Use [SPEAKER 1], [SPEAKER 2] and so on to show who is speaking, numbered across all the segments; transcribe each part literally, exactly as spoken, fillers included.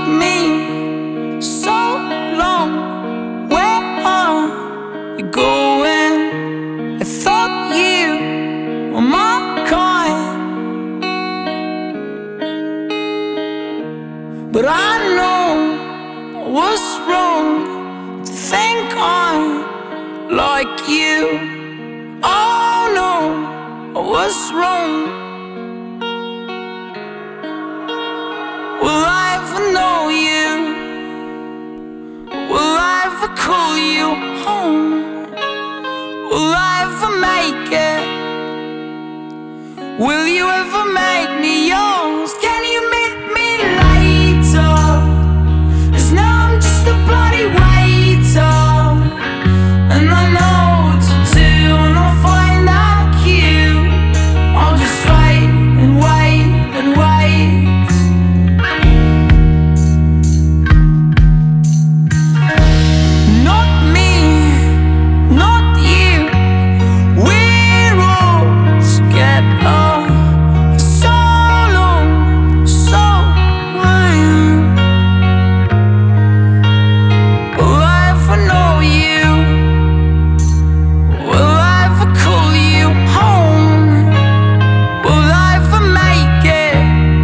[SPEAKER 1] me so long. Where are you going? I thought you were my kind, but I know I was wrong to think I'm like you. Oh no, I was wrong. Will I ever know you? Will I ever call you home? Will I ever make it? Will you ever make me yours? Can you meet me later? 'Cause now I'm just a bloody waiter, and I know what to do when I find that cue. I'll just wait and wait and wait. Not me, not you. We're all together for so long, so long. Will I ever know you? Will I ever call you home? Will I ever make it?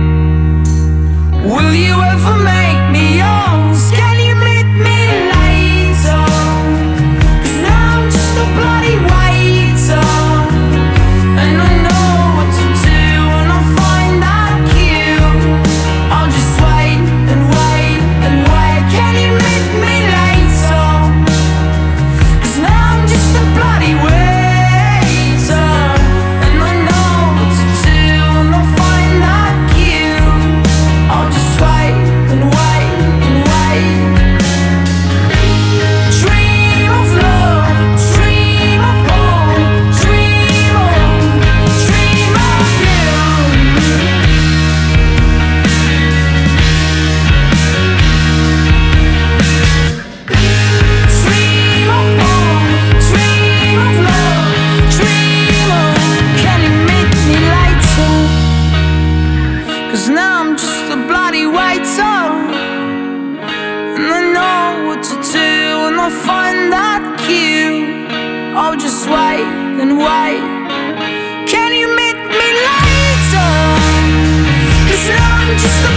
[SPEAKER 1] Will you ever make me yours? Can you meet me later? 'Cause now I'm just a bloody waiter, and I know what to do when I find that cue. I'll just wait and wait and wait. Can you meet me later? 'Cause now I'm just a bloody waiter, and I know what to do when I find that cue. I'll just wait and wait and wait. Dream of love, dream of home, dream on, dream of you. Dream of home, dream of love, dream on. Can you meet me later? 'Cause now I'm just a bloody waiter, and I know what to do when I find that cue. I'll just wait and wait. Can you meet me later? 'Cause now I'm just a